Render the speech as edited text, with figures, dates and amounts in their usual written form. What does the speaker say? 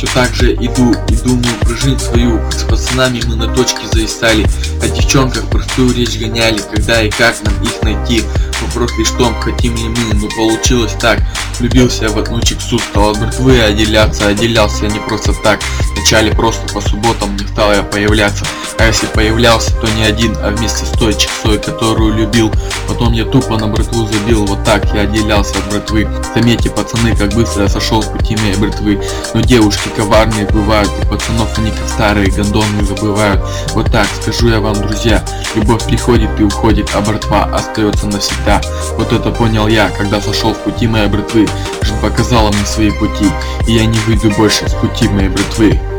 Все так же иду и думаю про жизнь свою, как с пацанами мы на точке зависали, о девчонках простую речь гоняли, когда и как нам их найти. Вопрос лишь в том, хотим ли мы, но получилось так. Влюбился я в одну чиксу, стал от братвы отделяться, отделялся я не просто так. Вначале просто по субботам не стал я появляться, а если появлялся, то не один, а вместе с той чиксой, которую любил. Потом я тупо на братву забил, вот так я отделялся от братвы. Заметьте, пацаны, как быстро я сошел с пути моей братвы. Но девушки коварные бывают, и пацанов они как старые гондоны забывают. Вот так скажу я вам, друзья, любовь приходит и уходит, а братва остается навсегда. Вот это понял я, когда сошел с пути моей братвы. Жизнь показала мне свои пути, и я не выйду больше с пути моей братвы.